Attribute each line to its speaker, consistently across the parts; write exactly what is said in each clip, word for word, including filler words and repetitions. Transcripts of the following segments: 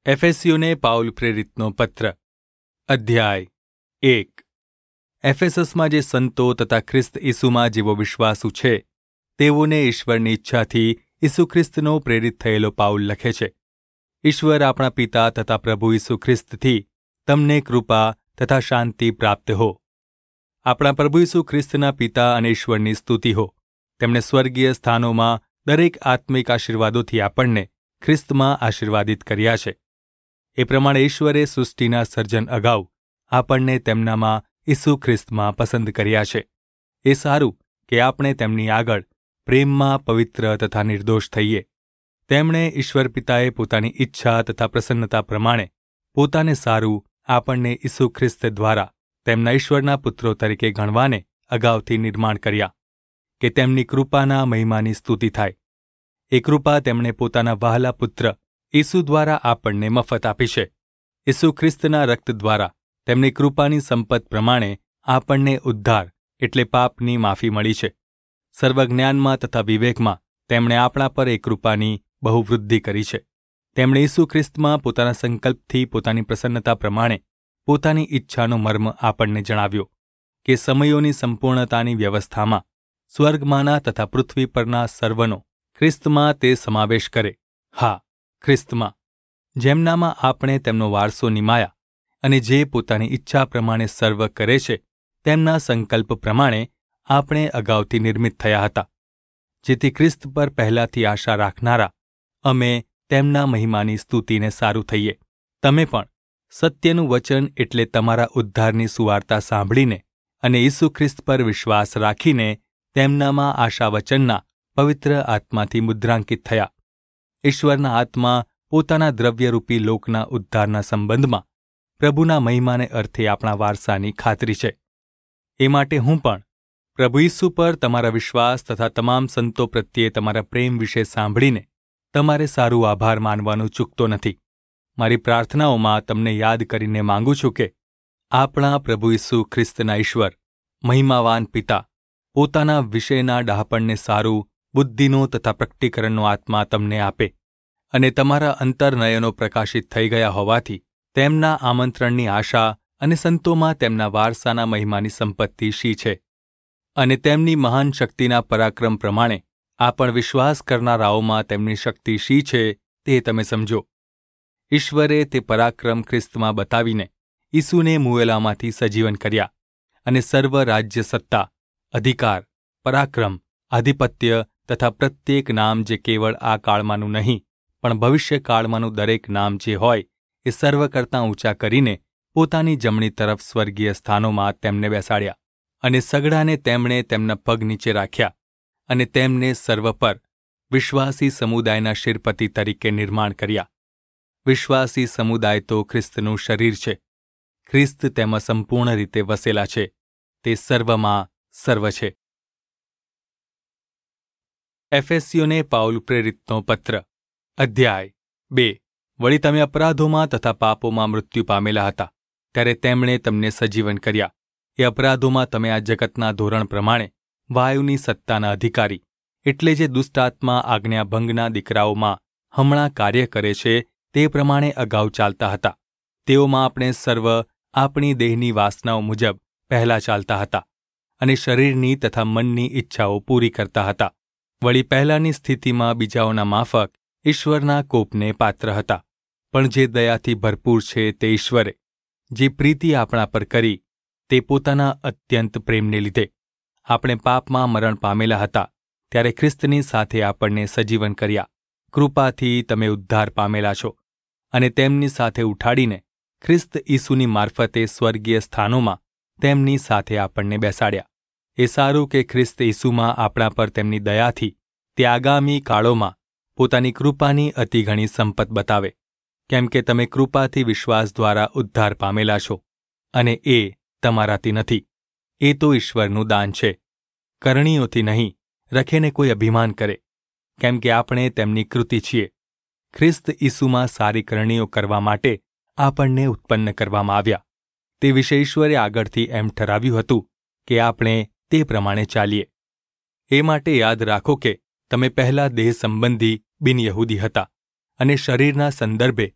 Speaker 1: એફેસીયોને Paul પ્રેરિતનો પત્ર અધ્યાય એક. એફેસસમાં જે સંતો તથા ખ્રિસ્ત ઈસુમાં જેવો વિશ્વાસુ છે તેઓને ઈશ્વરની ઈચ્છાથી ઈસુ ખ્રિસ્તનો પ્રેરિત થયેલો પાઉલ લખે છે. ઈશ્વર આપણા પિતા તથા પ્રભુ ઈસુ ખ્રિસ્તથી તમને કૃપા તથા શાંતિ પ્રાપ્ત હો. આપણા પ્રભુ ઈસુ ખ્રિસ્તના પિતા અને ઈશ્વરની સ્તુતિ હો. તેમણે સ્વર્ગીય સ્થાનોમાં દરેક આત્મિક આશીર્વાદોથી આપણને ખ્રિસ્તમાં આશીર્વાદિત કર્યા છે. એ પ્રમાણે ઈશ્વરે સૃષ્ટિના સર્જન અગાઉ આપણને તેમનામાં ઈસુ ખ્રિસ્તમાં પસંદ કર્યા છે. એ સારું કે આપણે તેમની આગળ પ્રેમમાં પવિત્ર તથા નિર્દોષ થઈએ. તેમણે ઈશ્વર પિતાએ પોતાની ઈચ્છા તથા પ્રસન્નતા પ્રમાણે પોતાને સારું આપણને ઈસુ ખ્રિસ્ત દ્વારા તેમના ઈશ્વરના પુત્રો તરીકે ગણવાને અગાઉથી નિર્માણ કર્યા, કે તેમની કૃપાના મહિમાની સ્તુતિ થાય. એ કૃપા તેમણે પોતાના વહાલા પુત્ર ઈસુ દ્વારા આપણને મફત આપી છે. ઈસુ ખ્રિસ્તના રક્ત દ્વારા તેમની કૃપાની સંપત પ્રમાણે આપણને ઉદ્ધાર એટલે પાપની માફી મળી છે. સર્વજ્ઞાનમાં તથા વિવેકમાં તેમણે આપણા પર એ કૃપાની બહુ વૃદ્ધિ કરી છે. તેમણે ઈસુ ખ્રિસ્તમાં પોતાના સંકલ્પથી પોતાની પ્રસન્નતા પ્રમાણે પોતાની ઈચ્છાનો મર્મ આપણને જણાવ્યો, કે સમયોની સંપૂર્ણતાની વ્યવસ્થામાં સ્વર્ગમાંના તથા પૃથ્વી પરના સર્વનો ખ્રિસ્તમાં તે સમાવેશ કરે. હા, ખ્રિસ્તમાં, જેમનામાં આપણે તેમનો વારસો નિમાયા, અને જે પોતાની ઈચ્છા પ્રમાણે સર્વ કરે છે તેમના સંકલ્પ પ્રમાણે આપણે અગાઉથી નિર્મિત થયા હતા, જેથી ખ્રિસ્ત પર પહેલાથી આશા રાખનારા અમે તેમના મહિમાની સ્તુતિને સારું થઈએ. તમે પણ સત્યનું વચન એટલે તમારા ઉદ્ધારની સુવાર્તા સાંભળીને અને ઈસુ ખ્રિસ્ત પર વિશ્વાસ રાખીને તેમનામાં આશા વચનના પવિત્ર આત્માથી મુદ્રાંકિત થયા. ઈશ્વરના આત્મા પોતાના દ્રવ્યરૂપી લોકના ઉદ્ધારના સંબંધમાં પ્રભુના મહિમાને અર્થે આપણા વારસાની ખાતરી છે. એ માટે હું પણ પ્રભુ ઈસુ પર તમારા વિશ્વાસ તથા તમામ સંતો પ્રત્યે તમારા પ્રેમ વિશે સાંભળીને તમારે સારું આભાર માનવાનું ચૂકતો નથી. મારી પ્રાર્થનાઓમાં તમને યાદ કરીને માંગુ છું કે આપણા પ્રભુ ઈસુ ખ્રિસ્તના ઈશ્વર, મહિમાવાન પિતા, પોતાના વિષયના ડહાપણને સારું બુદ્ધિનો તથા પ્રકટીકરણનો આત્મા તમને આપે, અને તમારા અંતરનયનો પ્રકાશિત થઈ ગયા હોવાથી તેમના આમંત્રણની આશા અને સંતોમાં તેમના વારસાના મહિમાની સંપત્તિ શી છે, અને તેમની મહાન શક્તિના પરાક્રમ પ્રમાણે આ પણ વિશ્વાસ કરનારાઓમાં તેમની શક્તિ શી છે તે તમે સમજો. ઈશ્વરે તે પરાક્રમ ખ્રિસ્તમાં બતાવીને ઈસુને મુએલામાંથી સજીવન કર્યા, અને સર્વ રાજ્ય, સત્તા, અધિકાર, પરાક્રમ, આધિપત્ય તથા પ્રત્યેક નામ જે કેવળ આ કાળમાંનું નહીં પણ ભવિષ્યકાળમાંનું દરેક નામ જે હોય એ સર્વ કરતાં ઊંચા કરીને પોતાની જમણી તરફ સ્વર્ગીય સ્થાનોમાં તેમને બેસાડ્યા. અને સગડાને તેમણે તેમના પગ નીચે રાખ્યા, અને તેમને સર્વ પર વિશ્વાસી સમુદાયના શિરપતિ તરીકે નિર્માણ કર્યા. વિશ્વાસી સમુદાય તો ખ્રિસ્તનું શરીર છે. ખ્રિસ્ત તેમાં સંપૂર્ણ રીતે વસેલા છે. તે સર્વમાં સર્વ છે. એફેસીયોને પાઉલ પ્રેરિતનો પત્ર અધ્યાય બે. વળી તમે અપરાધોમાં તથા પાપોમાં મૃત્યુ પામેલા હતા, ત્યારે તેમણે તમને સજીવન કર્યા. એ અપરાધોમાં તમે આ જગતના ધોરણ પ્રમાણે વાયુની સત્તાના અધિકારી, એટલે જે દુષ્ટાત્મા આજ્ઞાભંગના દીકરાઓમાં હમણાં કાર્ય કરે છે તે પ્રમાણે અગાઉ ચાલતા હતા. તેઓમાં આપણે સર્વ આપણી દેહની વાસનાઓ મુજબ પહેલા ચાલતા હતા, અને શરીરની તથા મનની ઈચ્છાઓ પૂરી કરતા હતા. વળી પહેલાંની સ્થિતિમાં બીજાઓના માફક ઈશ્વરના કોપને પાત્ર હતા. પણ જે દયાથી ભરપૂર છે તે ઈશ્વરે જે પ્રીતિ આપણા પર કરી તે પોતાના અત્યંત પ્રેમને લીધે આપણે પાપમાં મરણ પામેલા હતા ત્યારે ખ્રિસ્તની સાથે આપણને સજીવન કર્યા. કૃપાથી તમે ઉદ્ધાર પામેલા છો, અને તેમની સાથે ઉઠાડીને ખ્રિસ્ત ઈસુની મારફતે સ્વર્ગીય સ્થાનોમાં તેમની સાથે આપણને બેસાડ્યા. એ સારું કે ખ્રિસ્ત ઈસુમાં આપણા પર તેમની દયાથી તે આગામી કાળોમાં પોતાની કૃપાની અતિ ઘણી સંપત બતાવે, કેમ કે તમે કૃપાથી વિશ્વાસ દ્વારા ઉદ્ધાર પામેલા છો, અને એ તમારાથી નથી, એ તો ઈશ્વરનું દાન છે. કરણીઓથી નહીં, રખેને કોઈ અભિમાન કરે, કેમ કે આપણે તેમની કૃતિ છીએ, ખ્રિસ્ત ઈસુમાં સારી કરણીઓ કરવા માટે આપણને ઉત્પન્ન કરવામાં આવ્યા. તે વિશે ઈશ્વરે આગળથી એમ ઠરાવ્યું હતું કે આપણે તે પ્રમાણે ચાલીએ. એ માટે યાદ રાખો કે તમે પહેલા દેહ સંબંધી બિનયહૂદી હતા, અને શરીરના સંદર્ભે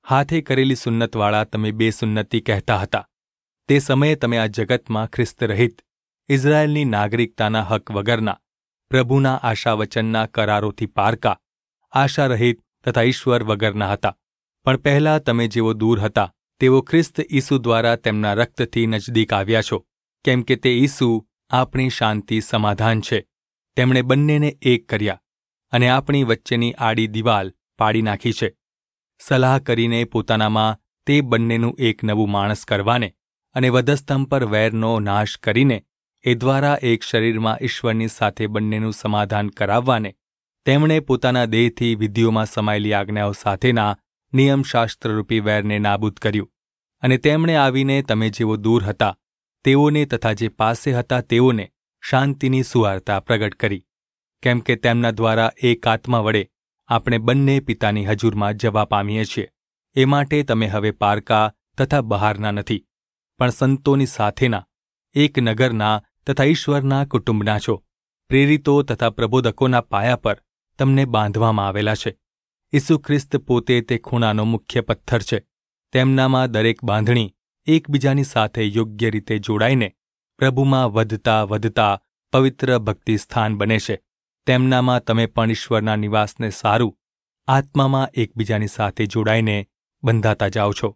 Speaker 1: હાથે કરેલી સુન્નતવાળા તમે બેસુન્નતી કહેતા હતા. તે સમયે તમે આ જગતમાં ખ્રિસ્ત રહિત, ઇઝરાયેલની નાગરિકતાના હક વગરના, પ્રભુના આશાવચનના કરારોથી પારકા, આશા રહિત તથા ઈશ્વર વગરના હતા. પણ પહેલાં તમે જેવો દૂર હતા તેવો ખ્રિસ્ત ઈસુ દ્વારા તેમના રક્તથી નજદીક આવ્યા છો, કેમ કે તે ઈસુ આપણી શાંતિ સમાધાન છે. તેમણે બંનેને એક કર્યા અને આપણી વચ્ચેની આડી દિવાલ પાડી નાખી છે, સલાહ કરીને પોતાનામાં તે બંનેનું એક નવું માણસ કરવાને અને વધસ્તંભ પર વેરનો નાશ કરીને એ દ્વારા એક શરીરમાં ઈશ્વરની સાથે બંનેનું સમાધાન કરાવવાને તેમણે પોતાના દેહથી વિધિઓમાં સમાયેલી આજ્ઞાઓ સાથેના નિયમશાસ્ત્રરૂપી વેરને નાબૂદ કર્યું. અને તેમણે આવીને તમે જેવો દૂર હતા તેઓને તથા જે પાસે હતા તેઓને શાંતિની સુવાર્તા પ્રગટ કરી, કેમ કે તેમના દ્વારા એક આત્મા વડે આપણે બંને પિતાની હજુરમાં જવા પામીએ છીએ. એ માટે તમે હવે પારકા તથા બહારના નથી, પણ સંતોની સાથેના, એક નગરના તથા ઈશ્વરના કુટુંબના છો. પ્રેરિતો તથા પ્રબોધકોના પાયા પર તમને બાંધવામાં આવેલા છે. ઈસુ ખ્રિસ્ત પોતે તે ખૂણાનો મુખ્ય પથ્થર છે. તેમનામાં દરેક બાંધણી એકબીજાની સાથે યોગ્ય રીતે જોડાઈને પ્રભુમાં વધતા વધતા પવિત્ર ભક્તિ સ્થાન બને છે. તેમનામાં તમે પણ ઈશ્વરના નિવાસને સારું આત્મામાં એકબીજાની સાથે જોડાઈને બંધાતા જાઓ છો.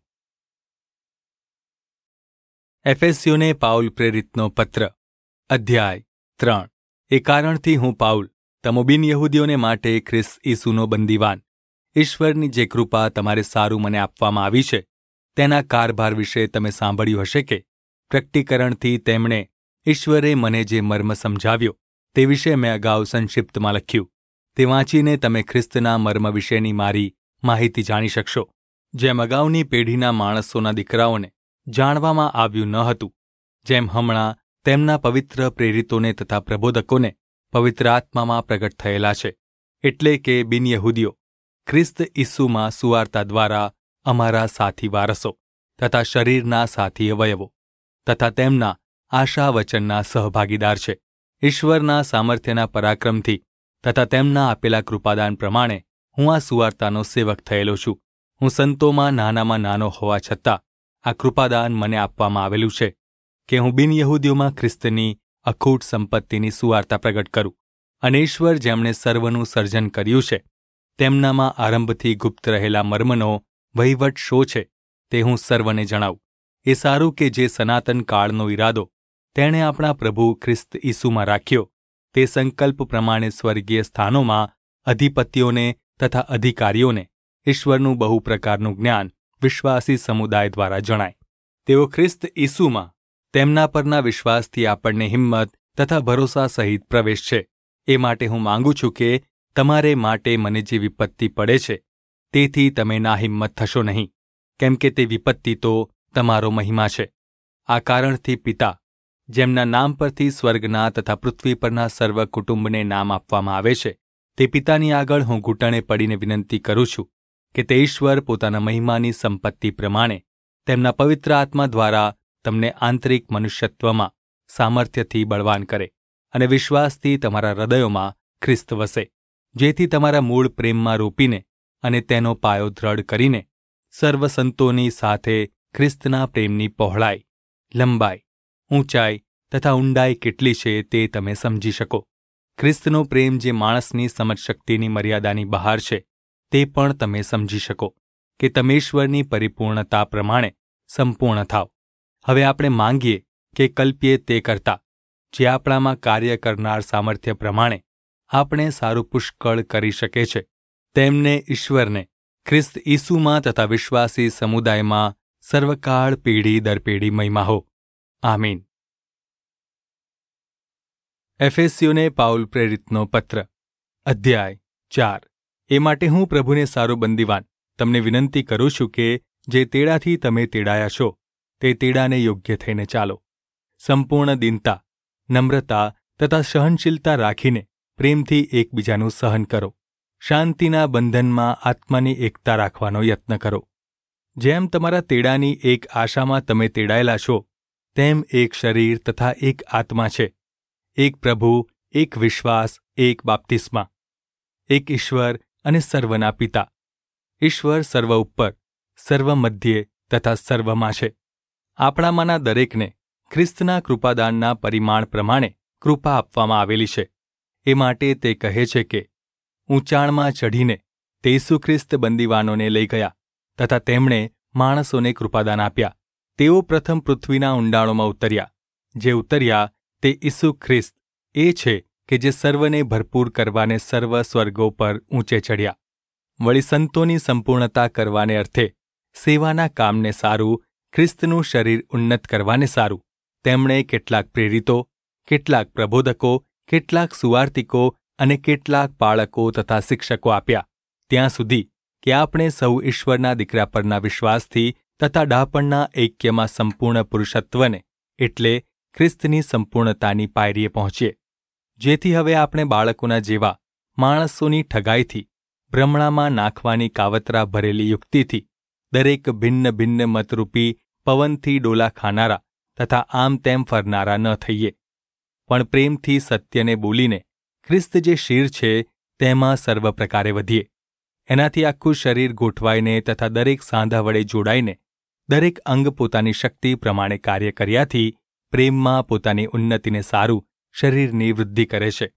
Speaker 1: એફેસીયોને પાઉલ પ્રેરિતનો પત્ર, અધ્યાય ત્રણ. એ કારણથી હું પાઉલ, તમો બિનયહૂદીઓને માટે ખ્રિસ્ત ઈસુનો બંદીવાન, ઈશ્વરની જે કૃપા તમારે સારું મને આપવામાં આવી છે તેના કારભાર વિશે તમે સાંભળ્યું હશે કે પ્રકટીકરણથી તેમણે ઈશ્વરે મને જે મર્મ સમજાવ્યો તે વિશે મેં અગાઉ સંક્ષિપ્તમાં લખ્યું. તે વાંચીને તમે ખ્રિસ્તના મર્મ વિશેની મારી માહિતી જાણી શકશો, જેમ અગાઉની પેઢીના માણસોના દીકરાઓને જાણવામાં આવ્યું ન હતું, જેમ હમણાં તેમના પવિત્ર પ્રેરિતોને તથા પ્રબોધકોને પવિત્ર આત્મામાં પ્રગટ થયેલા છે. એટલે કે બિનયહૂદીઓ ખ્રિસ્ત ઈસુમાં સુવાર્તા દ્વારા અમારા સાથી વારસો તથા શરીરના સાથી અવયવો તથા તેમના આશા વચનના સહભાગીદાર છે. ઈશ્વરના સામર્થ્યના પરાક્રમથી તથા તેમના આપેલા કૃપાદાન પ્રમાણે હું આ સુવાર્તાનો સેવક થયેલો છું. હું સંતોમાં નાનામાં નાનો હોવા છતાં આ કૃપાદાન મને આપવામાં આવેલું છે કે હું બિનયહૂદીઓમાં ખ્રિસ્તની અખૂટ સંપત્તિની સુવાર્તા પ્રગટ કરું. અને ઈશ્વર જેમણે સર્વનું સર્જન કર્યું છે તેમનામાં આરંભથી ગુપ્ત રહેલા મર્મનો વહીવટ શો છે તે હું સર્વને જણાવું. એ સારું કે જે સનાતન કાળનો ઈરાદો તેણે આપણા પ્રભુ ખ્રિસ્ત ઈસુમાં રાખ્યો તે સંકલ્પ પ્રમાણે સ્વર્ગીય સ્થાનોમાં અધિપતિઓને તથા અધિકારીઓને ઈશ્વરનું બહુ પ્રકારનું જ્ઞાન વિશ્વાસી સમુદાય દ્વારા જણાય. તેઓ ખ્રિસ્ત ઈસુમાં તેમના પરના વિશ્વાસથી આપણને હિંમત તથા ભરોસા સહિત પ્રવેશ છે. એ માટે હું માંગુ છું કે તમારે માટે મને જે વિપત્તિ પડે છે તેથી તમે નાહિંમત થશો નહીં, કેમ કે તે વિપત્તિ તો તમારો મહિમા છે. આ કારણથી પિતા, જેમના નામ પરથી સ્વર્ગના તથા પૃથ્વી પરના સર્વ કુટુંબને નામ આપવામાં આવે છે, તે પિતાની આગળ હું ઘૂંટણે પડીને વિનંતી કરું છું કે તે ઈશ્વર પોતાના મહિમાની સંપત્તિ પ્રમાણે તેમના પવિત્ર આત્મા દ્વારા તમને આંતરિક મનુષ્યત્વમાં સામર્થ્યથી બળવાન કરે અને વિશ્વાસથી તમારા હૃદયોમાં ખ્રિસ્ત વસે, જેથી તમારા મૂળ પ્રેમમાં રોપીને અને તેનો પાયો દ્રઢ કરીને સર્વ સંતોની સાથે ખ્રિસ્તના પ્રેમની પહોળાઈ, લંબાઈ, ઊંચાઈ તથા ઊંડાઈ કેટલી છે તે તમે સમજી શકો. ખ્રિસ્તનો પ્રેમ જે માણસની સમજશક્તિની મર્યાદાની બહાર છે તે પણ તમે સમજી શકો કે તમે ઈશ્વરની પરિપૂર્ણતા પ્રમાણે સંપૂર્ણ થાવ. હવે આપણે માંગીએ કે કલ્પીએ તે કરતા જે આપણામાં કાર્ય કરનાર સામર્થ્ય પ્રમાણે આપણે સારું પુષ્કળ કરી શકે છે, તેમને ઈશ્વરને ખ્રિસ્ત ઈસુમાં તથા વિશ્વાસી સમુદાયમાં સર્વકાળ પેઢી દર પેઢી મહિમા હો. આમીન. એફેસીયોને પાઉલ પ્રેરિતનો પત્ર, અધ્યાય ચાર. એ માટે હું પ્રભુને સારો બંદીવાન તમને વિનંતી કરું છું કે જે તેડાથી તમે તેડાયા છો તે તેડાને યોગ્ય થઈને ચાલો. સંપૂર્ણ દીનતા, નમ્રતા તથા સહનશીલતા રાખીને પ્રેમથી એકબીજાનું સહન કરો. શાંતિના બંધનમાં આત્માની એકતા રાખવાનો યત્ન કરો. જેમ તમારા તેડાની એક આશામાં તમે તેડાયેલા છો તેમ એક શરીર તથા એક આત્મા છે, એક પ્રભુ, એક વિશ્વાસ, એક બાપ્તિસ્મા, એક ઈશ્વર અને સર્વના પિતા. ઈશ્વર સર્વ ઉપર, સર્વ મધ્યે તથા સર્વમાં છે. આપણામાંના દરેકને ખ્રિસ્તના કૃપાદાનના પરિમાણ પ્રમાણે કૃપા આપવામાં આવેલી છે. એ માટે તે કહે છે કે ઊંચાણમાં ચઢીને તે ઈસુ ખ્રિસ્ત બંદીવાનોને લઈ ગયા તથા તેમણે માણસોને કૃપાદાન આપ્યા. તેઓ પ્રથમ પૃથ્વીના ઊંડાણોમાં ઉતર્યા. જે ઉતર્યા તે ઈસુ ખ્રિસ્ત એ છે કે જે સર્વને ભરપૂર કરવાને સર્વ સ્વર્ગો પર ઊંચે ચડ્યા. વળી સંતોની સંપૂર્ણતા કરવાને અર્થે સેવાના કામને સારું, ખ્રિસ્તનું શરીર ઉન્નત કરવાને સારું તેમણે કેટલાક પ્રેરિતો, કેટલાક પ્રબોધકો, કેટલાક સુવાર્તિકો અને કેટલાક પાળકો તથા શિક્ષકો આપ્યા, ત્યાં સુધી કે આપણે સૌ ઈશ્વરના દીકરા પરના વિશ્વાસથી તથા ડાપણના ઐક્યમાં સંપૂર્ણ પુરુષત્વને એટલે ખ્રિસ્તની સંપૂર્ણતાની પાયરીએ પહોંચીએ. જેથી હવે આપણે બાળકોના જેવા માણસોની ઠગાઈથી, ભ્રમણામાં નાખવાની કાવતરા ભરેલી યુક્તિથી, દરેક ભિન્ન ભિન્ન મતરૂપી પવનથી ડોલા ખાનારા તથા આમ તેમ ફરનારા ન થઈએ, પણ પ્રેમથી સત્યને બોલીને ખ્રિસ્ત જે શિર છે તેમાં સર્વ પ્રકારે વધીએ. એનાથી આખું શરીર ગોઠવાઈને તથા દરેક સાંધા વડે જોડાઈને દરેક અંગ પોતાની શક્તિ પ્રમાણે કાર્ય કર્યાથી પ્રેમમાં પોતાની ઉન્નતિને સારું શરીરની વૃદ્ધિ કરે છે.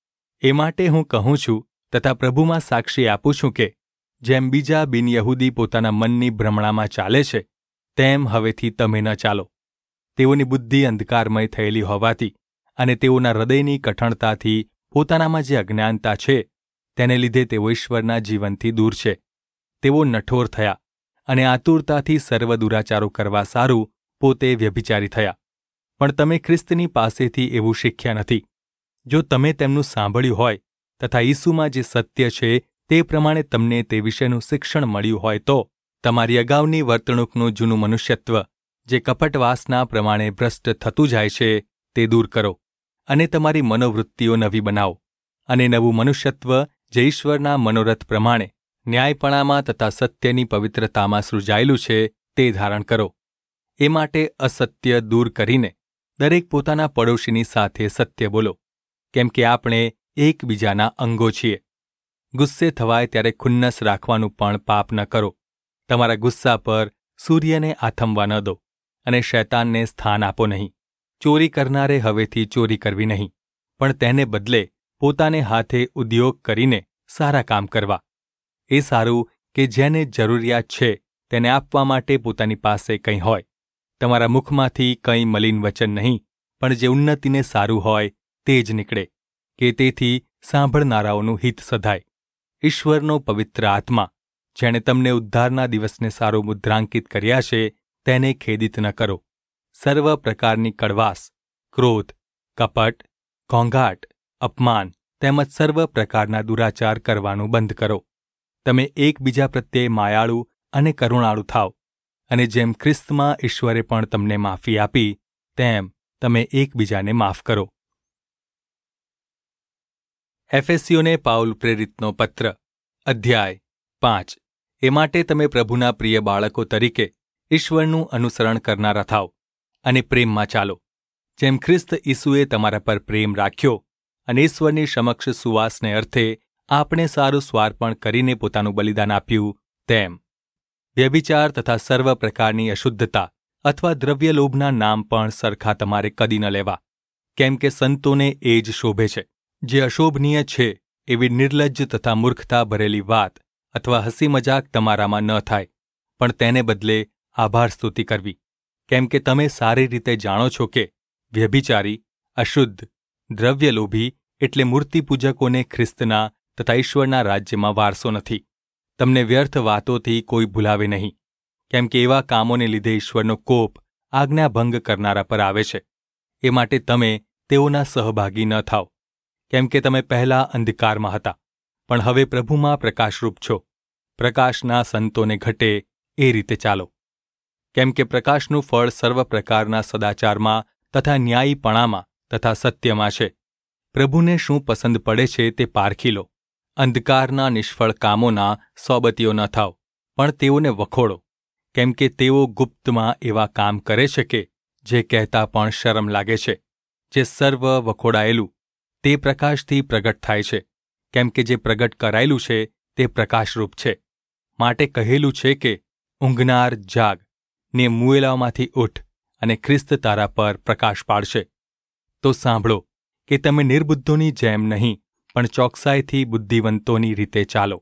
Speaker 1: એ માટે હું કહું છું તથા પ્રભુમાં સાક્ષી આપું છું કે જેમ બીજા બિનયહૂદી પોતાના મનની ભ્રમણામાં ચાલે છે તેમ હવેથી તમે ન ચાલો. તેઓની બુદ્ધિ અંધકારમય થયેલી હોવાથી અને તેઓના હૃદયની કઠણતાથી પોતાનામાં જે અજ્ઞાનતા છે તેને લીધે તેઓ ઈશ્વરના જીવનથી દૂર છે. તેઓ નઠોર થયા અને આતુરતાથી સર્વ દુરાચારો કરવા સારું પોતે વ્યભિચારી થયા. પણ તમે ખ્રિસ્તની પાસેથી એવું શીખ્યા નથી. જો તમે તેમનું સાંભળ્યું હોય તથા ઈસુમાં જે સત્ય છે તે પ્રમાણે તમને તે વિશેનું શિક્ષણ મળ્યું હોય તો તમારી અગાઉની વર્તણૂકનું જૂનું મનુષ્યત્વ જે કપટવાસના પ્રમાણે ભ્રષ્ટ થતું જાય છે તે દૂર કરો અને તમારી મનોવૃત્તિઓ નવી બનાવો અને નવું મનુષ્યત્વ જે ઈશ્વરના મનોરથ પ્રમાણે ન્યાયપણામાં તથા સત્યની પવિત્રતામાં સૃજાયેલું છે તે ધારણ કરો. એ માટે અસત્ય દૂર કરીને દરેક પોતાના પડોશીની સાથે સત્ય બોલો, કેમ કે આપણે એકબીજાના અંગો છીએ. ગુસ્સે થવાય ત્યારે ખુન્નસ રાખવાનું પણ પાપ ન કરો. તમારા ગુસ્સા પર સૂર્યને આથમવા ન દો અને શૈતાનને સ્થાન આપો નહીં. ચોરી કરનારે હવેથી ચોરી કરવી નહીં, પણ તેને બદલે પોતાને હાથે ઉદ્યોગ કરીને સારા કામ કરવા. એ સારું કે જેને જરૂરિયાત છે તેને આપવા માટે પોતાની પાસે કંઈ હોય. તમારા મુખમાંથી કંઈ મલિન વચન નહીં, પણ જે ઉન્નતિને સારું હોય તે જ નીકળે, કે તેથી સાંભળનારાઓનું હિત સધાય. ઈશ્વરનો પવિત્ર આત્મા જેણે તમને ઉદ્ધારના દિવસને સારો મુદ્રાંકિત કર્યા છે તેને ખેદિત ન કરો. સર્વ પ્રકારની કડવાશ, ક્રોધ, કપટ, ઘોંઘાટ, અપમાન તેમજ સર્વ પ્રકારના દુરાચાર કરવાનું બંધ કરો. તમે એકબીજા પ્રત્યે માયાળુ અને કરુણાળુ થાવ, અને જેમ ખ્રિસ્તમાં ઈશ્વરે પણ તમને માફી આપી તેમ તમે એકબીજાને માફ કરો. એફેસીઓને પાઉલ પ્રેરિતનો પત્ર, અધ્યાય પાંચ. એ માટે તમે પ્રભુના પ્રિય બાળકો તરીકે ઈશ્વરનું અનુસરણ કરનારા થાવ અને પ્રેમમાં ચાલો, જેમ ખ્રિસ્ત ઈસુએ તમારા પર પ્રેમ રાખ્યો અને ઈશ્વરની સમક્ષ સુવાસને અર્થે આપણે સારું સ્વાર્પણ કરીને પોતાનું બલિદાન આપ્યું તેમ. વ્યભિચાર તથા સર્વ પ્રકારની અશુદ્ધતા અથવા દ્રવ્યલોભના નામ પણ સરખા તમારે કદી ન લેવા, કેમ કે સંતોને એ જ શોભે છે. જે અશોભનીય છે એવી નિર્લજ્જ તથા મૂર્ખતા ભરેલી વાત અથવા હસી મજાક તમારામાં ન થાય, પણ તેને બદલે આભાર સ્તુતિ કરવી, કેમ કે તમે સારી રીતે જાણો છો કે વ્યભિચારી, અશુદ્ધ, દ્રવ્યલોભી એટલે મૂર્તિપૂજકોને ખ્રિસ્તના તથા ઈશ્વરના રાજ્યમાં વારસો નથી. તમને વ્યર્થ વાતોથી કોઈ ભૂલાવે નહીં, કેમ કે એવા કામોને લીધે ઈશ્વરનો કોપ આજ્ઞાભંગ કરનારા પર આવે છે. એ માટે તમે તેઓના સહભાગી ન થાઓ, કેમ કે તમે પહેલાં અંધકારમાં હતા, પણ હવે પ્રભુમાં પ્રકાશરૂપ છો. પ્રકાશના સંતોને ઘટે એ રીતે ચાલો, કેમ કે પ્રકાશનું ફળ સર્વ પ્રકારના સદાચારમાં તથા ન્યાયીપણામાં તથા સત્યમાં છે. પ્રભુને શું પસંદ પડે છે તે પારખી લો. અંધકારના નિષ્ફળ કામોના સોબતીઓ ન થાવ, પણ તેઓને વખોડો, કેમ કે તેઓ ગુપ્તમાં એવા કામ કરે છે કે જે કહેતા પણ શરમ લાગે છે. જે સર્વ વખોડાયેલું તે પ્રકાશથી પ્રગટ થાય છે, કેમ કે જે પ્રગટ કરાયેલું છે તે પ્રકાશરૂપ છે. માટે કહેલું છે કે ઊંઘનાર જાગ, ને મુએલામાંથી ઉઠ, અને ખ્રિસ્ત તારા પર પ્રકાશ પાડશે. તો સાંભળો કે તમે નિર્બુદ્ધોની જેમ નહીં, પણ ચોકસાઈથી બુદ્ધિવંતોની રીતે ચાલો.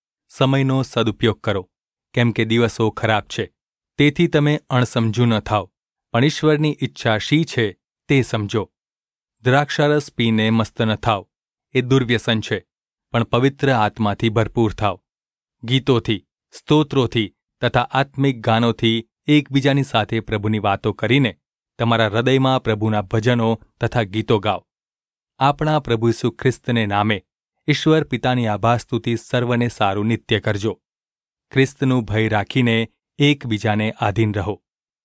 Speaker 1: સમયનો સદુપયોગ કરો, કેમ કે દિવસો ખરાબ છે. તેથી તમે અણસમજુ ન થાવ, પણ ઈશ્વરની ઈચ્છા શી છે તે સમજો. દ્રાક્ષારસ પીને મસ્ત ન થાવ, એ દુર્વ્યસન છે, પણ પવિત્ર આત્માથી ભરપૂર થાવ. ગીતોથી, સ્તોત્રોથી તથા આત્મિક ગાનોથી એકબીજાની સાથે પ્રભુની વાતો કરીને તમારા હૃદયમાં પ્રભુના ભજનો તથા ગીતો ગાઓ. આપણા પ્રભુ ઈસુ ખ્રિસ્તને નામે ઈશ્વર પિતાની આભાસ્તુતિ સર્વને સારું નિત્ય કરજો. ખ્રિસ્તનું ભય રાખીને એકબીજાને આધીન રહો.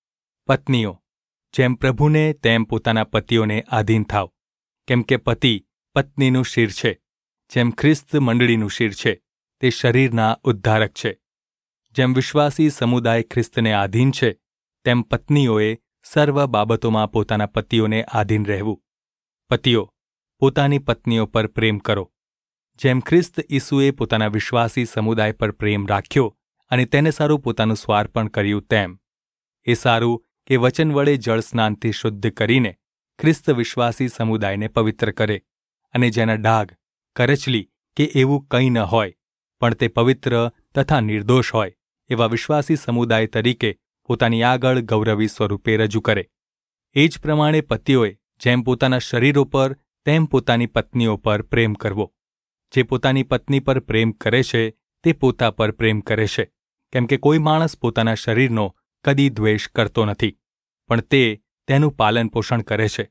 Speaker 1: પત્નીઓ, જેમ પ્રભુને તેમ પોતાના પતિઓને આધીન થાવ, કેમ કે પતિ પત્નીનું શિર છે, જેમ ખ્રિસ્ત મંડળીનું શિર છે, તે શરીરના ઉદ્ધારક છે. જેમ વિશ્વાસી સમુદાય ખ્રિસ્તને આધીન છે, તેમ પત્નીઓએ સર્વ બાબતોમાં પોતાના પતિઓને આધીન રહેવું. પતિઓ, પોતાની પત્નીઓ પર પ્રેમ કરો, જેમ ખ્રિસ્ત ઈસુએ પોતાના વિશ્વાસી સમુદાય પર પ્રેમ રાખ્યો અને તેને સારું પોતાનું સ્વાર્પણ કર્યું તેમ. એ સારું કે વચન વડે જળ સ્નાનથી શુદ્ધ કરીને ખ્રિસ્ત વિશ્વાસી સમુદાયને પવિત્ર કરે, અને જેના ડાઘ, કરચલી કે એવું કંઈ ન હોય, પણ તે પવિત્ર તથા નિર્દોષ હોય, એવા વિશ્વાસી સમુદાય તરીકે પોતાની આગળ ગૌરવી સ્વરૂપે રજૂ કરે. એ જ પ્રમાણે પતિઓએ જેમ પોતાના શરીરો પર તેમ પોતાની પત્નીઓ પર પ્રેમ કરવો. જે પોતાની પત્ની પર પ્રેમ કરે છે તે પોતા પર પ્રેમ કરે છે, કેમ કે કોઈ માણસ પોતાના શરીરનો કદી દ્વેષ કરતો નથી, પણ તે તેનું પાલન પોષણ કરે છે.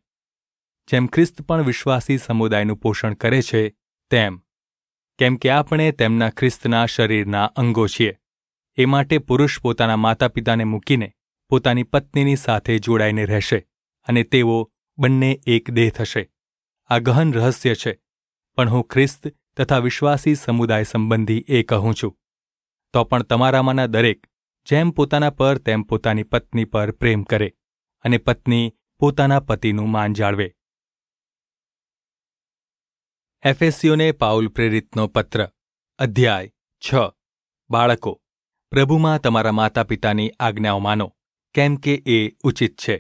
Speaker 1: જેમ ખ્રિસ્ત પણ વિશ્વાસી સમુદાયનું પોષણ કરે છે તેમ, કેમ કે આપણે તેમના ખ્રિસ્તના શરીરના અંગો છીએ. એ માટે પુરુષ પોતાના માતા પિતાને મૂકીને પોતાની પત્નીની સાથે જોડાઈને રહેશે, અને તેઓ બંને એક દેહ થશે. આ ગહન રહસ્ય છે, પણ હું ખ્રિસ્ત તથા વિશ્વાસી સમુદાય સંબંધી એ કહું છું. તો પણ તમારામાંના દરેક જેમ પોતાના પર તેમ પોતાની પત્ની પર પ્રેમ કરે, અને પત્ની પોતાના પતિનું માન જાળવે. એફેસીઓને પાઉલ પ્રેરિતનો પત્ર, અધ્યાય છ. બાળકો, પ્રભુમાં તમારા માતા પિતાની આજ્ઞાઓ માનો, કેમ કે એ ઉચિત છે.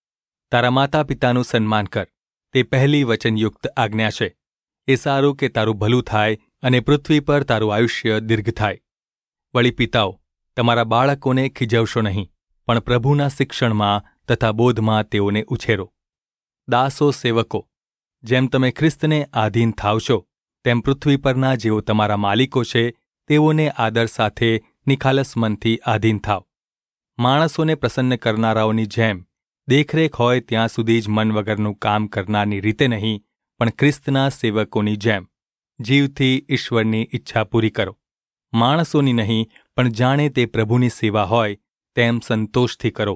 Speaker 1: તારા માતા પિતાનું સન્માન કર, તે પહેલી વચનયુક્ત આજ્ઞા છે. એ સારું કે તારું ભલું થાય અને પૃથ્વી પર તારું આયુષ્ય દીર્ઘ થાય. વળી પિતાઓ, તમારા બાળકોને ખીજવશો નહીં, પણ પ્રભુના શિક્ષણમાં તથા બોધમાં તેઓને ઉછેરો. દાસો સેવકો, જેમ તમે ખ્રિસ્તને આધીન થાવ છો, તેમ પૃથ્વી પરના જેઓ તમારા માલિકો છે તેઓને આદર સાથે નિખાલસ મનથી આધીન થાવ. માણસોને પ્રસન્ન કરનારાઓની જેમ દેખરેખ હોય ત્યાં સુધી જ મન વગરનું કામ કરનારની રીતે નહીં, પણ ખ્રિસ્તના સેવકોની જેમ જીવથી ઈશ્વરની ઈચ્છા પૂરી કરો. માણસોની નહીં, પણ જાણે તે પ્રભુની સેવા હોય તેમ સંતોષથી કરો.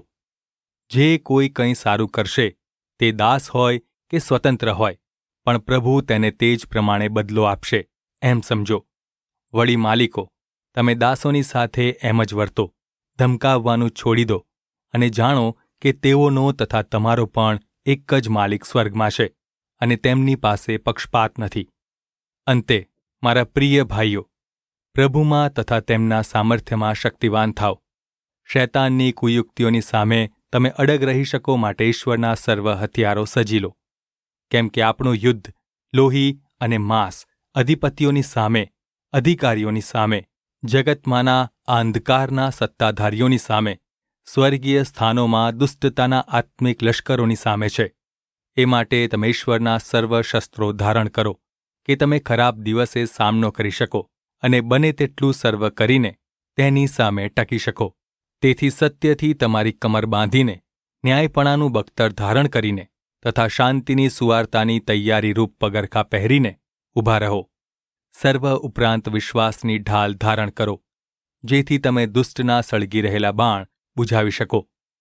Speaker 1: જે કોઈ કંઈ સારું કરશે તે દાસ હોય કે સ્વતંત્ર હોય, પણ પ્રભુ તેને તે જ પ્રમાણે બદલો આપશે, એમ સમજો. વળી માલિકો, તમે દાસોની સાથે એમ જ વર્તો, ધમકાવવાનું છોડી દો, અને જાણો કે તેઓનો તથા તમારો પણ એક જ માલિક સ્વર્ગમાં છે, અને તેમની પાસે પક્ષપાત નથી. અંતે, મારા પ્રિય ભાઈઓ, પ્રભુમાં તથા તેમના સામર્થ્યમાં શક્તિવાન થાવ. શૈતાનની કુયુક્તિઓની સામે તમે અડગ રહી શકો માટે ઈશ્વરના સર્વ હથિયારો સજી લો. કેમ કે આપણું યુદ્ધ લોહી અને માંસ, અધિપતિઓની સામે, અધિકારીઓની સામે, જગતમાંના આ અંધકારના સત્તાધારીઓની સામે, સ્વર્ગીય સ્થાનોમાં દુષ્ટતાના આત્મિક લશ્કરોની સામે છે. એ માટે તમે ઈશ્વરના સર્વ શસ્ત્રો ધારણ કરો, કે તમે ખરાબ દિવસે સામનો કરી શકો, અને બને તેટલું સર્વ કરીને તેની સામે ટકી શકો. તેથી સત્યથી તમારી કમર બાંધીને, ન્યાયપણાનું બખ્તર ધારણ કરીને, તથા શાંતિની સુવાર્તાની તૈયારીરૂપ પગરખા પહેરીને ઊભા રહો. સર્વ ઉપરાંત વિશ્વાસની ઢાલ ધારણ કરો, જેથી તમે દુષ્ટના સળગી રહેલા બાણ બુઝાવી શકો.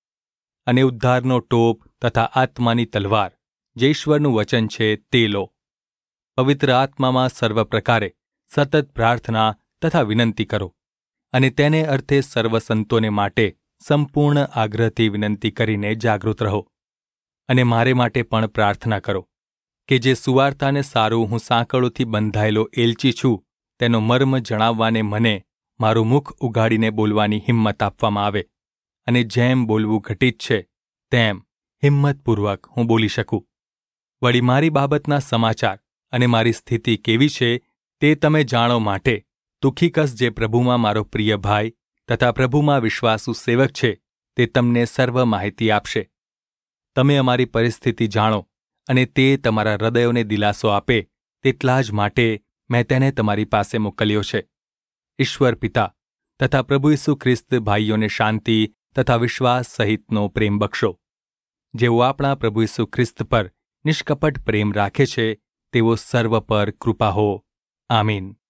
Speaker 1: અને ઉદ્ધારનો ટોપ તથા આત્માની તલવાર, જે ઈશ્વરનું વચન છે તે લો. પવિત્ર આત્મામાં સર્વ પ્રકારે સતત પ્રાર્થના તથા વિનંતી કરો, અને તેને અર્થે સર્વ સંતોને માટે સંપૂર્ણ આગ્રહથી વિનંતી કરીને જાગૃત રહો. અને મારે માટે પણ પ્રાર્થના કરો, કે જે સુવાર્તાને સારું હું સાંકળોથી બંધાયેલો એલચી છું તેનો મર્મ જણાવવાને મને મારું મુખ ઉગાડીને બોલવાની હિંમત આપવામાં આવે અને જેમ બોલવું ઘટિત છે તેમ હિંમતપૂર્વક હું બોલી શકું. વળી મારી બાબતના સમાચાર અને મારી સ્થિતિ કેવી છે તે તમે જાણો માટે તુખિકસ જે પ્રભુમાં મારો પ્રિય ભાઈ તથા પ્રભુમાં વિશ્વાસુ સેવક છે તે તમને સર્વ માહિતી આપશે. તમે અમારી પરિસ્થિતિ જાણો અને તે તમારા હૃદયોને દિલાસો આપે તેટલા જ માટે મેં તેને તમારી પાસે મોકલ્યો છે. ઈશ્વર પિતા તથા પ્રભુ ઈસુ ખ્રિસ્ત ભાઈઓને શાંતિ તથા વિશ્વાસ સહિતનો પ્રેમ બક્ષો. જેઓ આપણા પ્રભુ ઈસુ ખ્રિસ્ત પર નિષ્કપટ પ્રેમ રાખે છે તેઓ સર્વ પર કૃપા હો. આમીન.